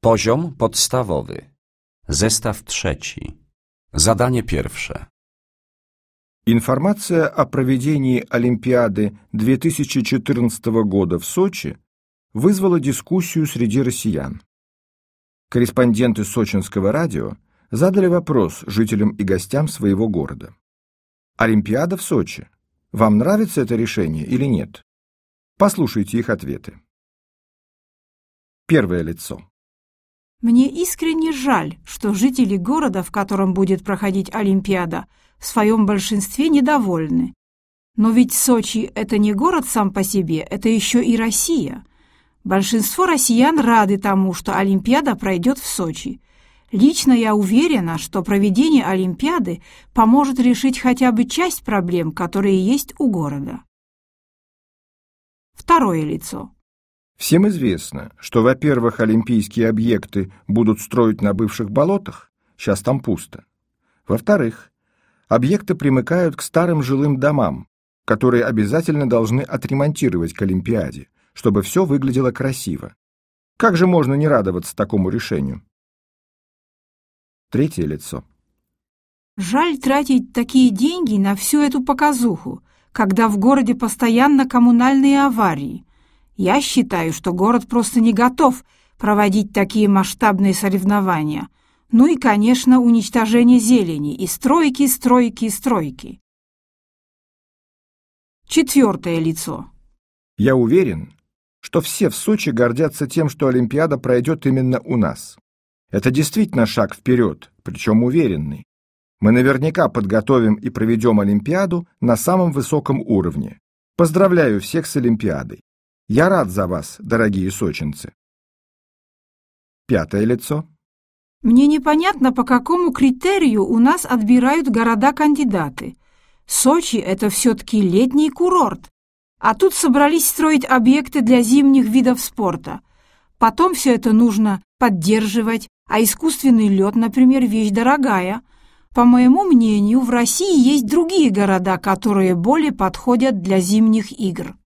Poziom podstawowy. Zestaw trzeci. Zadanie pierwsze. Информация о проведении Олимпиады 2014 года в Сочи вызвала дискуссию среди россиян. Корреспонденты сочинского радио задали вопрос жителям и гостям своего города. Олимпиада в Сочи. Вам нравится это решение или нет? Послушайте их ответы. Первое лицо. Мне искренне жаль, что жители города, в котором будет проходить Олимпиада, в своем большинстве недовольны. Но ведь Сочи – это не город сам по себе, это еще и Россия. Большинство россиян рады тому, что Олимпиада пройдет в Сочи. Лично я уверена, что проведение Олимпиады поможет решить хотя бы часть проблем, которые есть у города. Второе лицо. Всем известно, что, во-первых, олимпийские объекты будут строить на бывших болотах, сейчас там пусто. Во-вторых, объекты примыкают к старым жилым домам, которые обязательно должны отремонтировать к Олимпиаде, чтобы все выглядело красиво. Как же можно не радоваться такому решению? Третье лицо. Жаль тратить такие деньги на всю эту показуху, когда в городе постоянно коммунальные аварии. Я считаю, что город просто не готов проводить такие масштабные соревнования. Ну и, конечно, уничтожение зелени и стройки, стройки, стройки. Четвертое лицо. Я уверен, что все в Сочи гордятся тем, что Олимпиада пройдет именно у нас. Это действительно шаг вперед, причем уверенный. Мы наверняка подготовим и проведем Олимпиаду на самом высоком уровне. Поздравляю всех с Олимпиадой. Я рад за вас, дорогие сочинцы. Пятое лицо. Мне непонятно, по какому критерию у нас отбирают города-кандидаты. Сочи – это все-таки летний курорт. А тут собрались строить объекты для зимних видов спорта. Потом все это нужно поддерживать, а искусственный лед, например, вещь дорогая. По моему мнению, в России есть другие города, которые более подходят для зимних игр.